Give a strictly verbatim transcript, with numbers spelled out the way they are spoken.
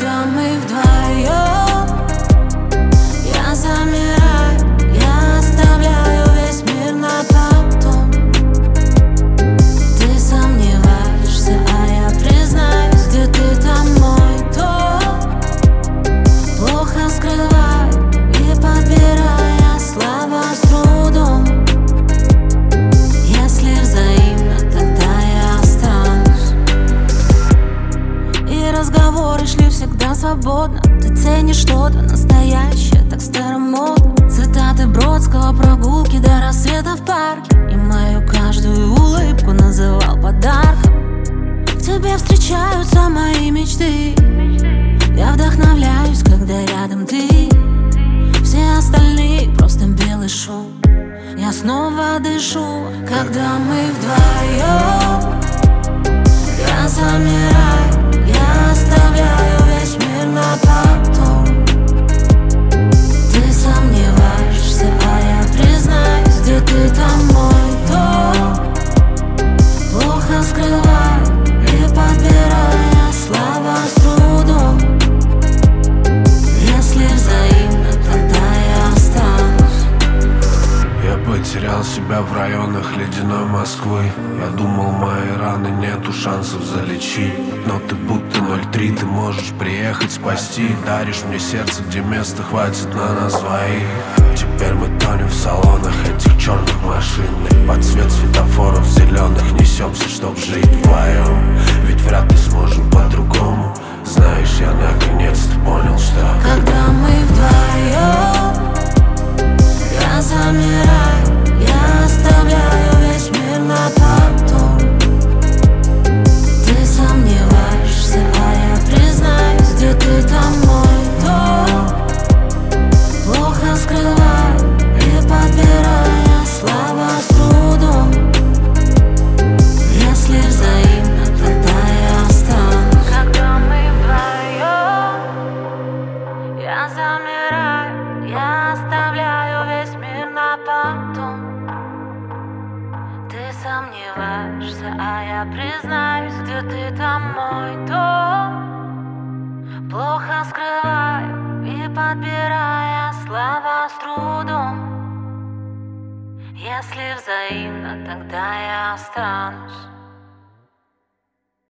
Когда мы вдвоем, я замираю, я оставляю весь мир на потом. Ты сомневаешься, а я признаюсь, где ты там мой дом. Плохо скрываю и подбирая слова с трудом. Если взаимно, тогда я останусь. И разговоры шли всегда свободно. Ты ценишь что-то настоящее, так старомодно. Цитаты Бродского, прогулки до рассвета в парке. И мою каждую улыбку называл подарком. В тебе встречаются мои мечты. Я вдохновляюсь, когда рядом ты. Все остальные просто белый шум. Я снова дышу, когда мы вдвоем. Я замираю, я оставляю весь мир на потом. Ты сомневаешься, а я признаюсь, где ты там мой дом. Плохо скрываю и подбирая слова с трудом. Если взаимно, тогда я останусь. Я потерял себя в районах ледяной Москвы. Я думал, мои раны нету шансов залечить. Но ты будто ноль три, ты можешь приехать спасти. Даришь мне сердце, где места хватит на нас двоих. Теперь мы тонем в салонах этих черных машин. Под цвет светофоров зеленых несемся, чтоб жить вдвоем. Ведь вряд ли сможем по-другому. Знаешь, я наконец-то понял, что когда мы вдвоем, я замираю, я оставляю весь мир на потом. Ты сомневаешься, а я признаюсь, где ты там мой дом. Плохо скрываю и подбирая слова с трудом. Если взаимно, тогда я останусь. Когда мы вдвоем, я замираю, я оставляю весь мир на потом. Ты сомневаешься, а я признаюсь, где ты там мой дом. Плохо скрываю и подбирая слова с трудом. Если взаимно, тогда я останусь.